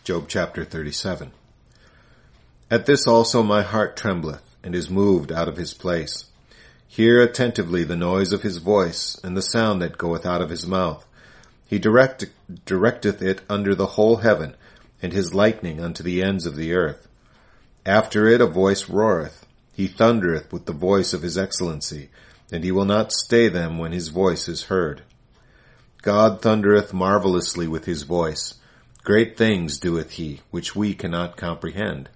Job chapter 37. At this also my heart trembleth, and is moved out of his place. Hear attentively the noise of his voice, and the sound that goeth out of his mouth. He directeth it under the whole heaven, and his lightning unto the ends of the earth. After it a voice roareth. He thundereth with the voice of his excellency, and he will not stay them when his voice is heard. God thundereth marvelously with his voice. Great things doeth he, which we cannot comprehend.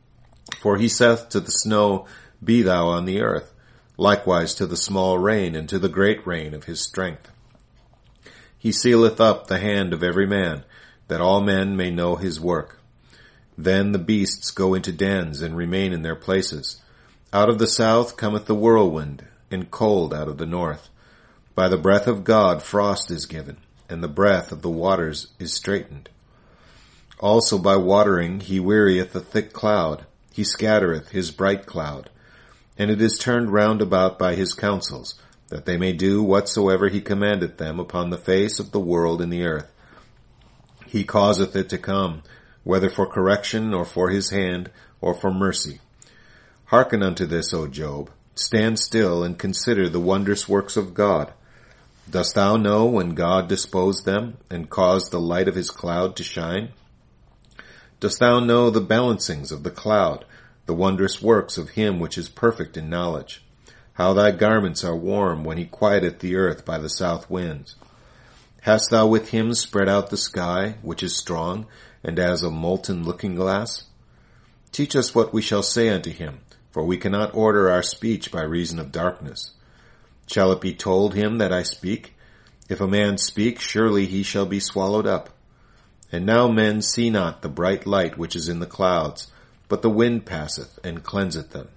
For he saith to the snow, Be thou on the earth, likewise to the small rain, and to the great rain of his strength. He sealeth up the hand of every man, that all men may know his work. Then the beasts go into dens, and remain in their places. Out of the south cometh the whirlwind, and cold out of the north. By the breath of God frost is given, and the breath of the waters is straitened. Also by watering he wearieth a thick cloud, he scattereth his bright cloud. And it is turned round about by his counsels, that they may do whatsoever he commandeth them upon the face of the world in the earth. He causeth it to come, whether for correction, or for his hand, or for mercy. Hearken unto this, O Job. Stand still, and consider the wondrous works of God. Dost thou know when God disposed them, and caused the light of his cloud to shine? Dost thou know the balancings of the cloud, the wondrous works of him which is perfect in knowledge? How thy garments are warm when he quieteth the earth by the south winds. Hast thou with him spread out the sky, which is strong, and as a molten looking-glass? Teach us what we shall say unto him, for we cannot order our speech by reason of darkness. Shall it be told him that I speak? If a man speak, surely he shall be swallowed up. And now men see not the bright light which is in the clouds, but the wind passeth and cleanseth them.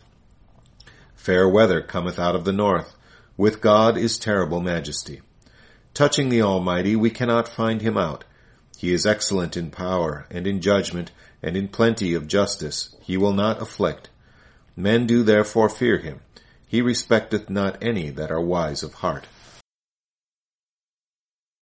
Fair weather cometh out of the north. With God is terrible majesty. Touching the Almighty, we cannot find him out. He is excellent in power, and in judgment, and in plenty of justice. He will not afflict. Men do therefore fear him. He respecteth not any that are wise of heart.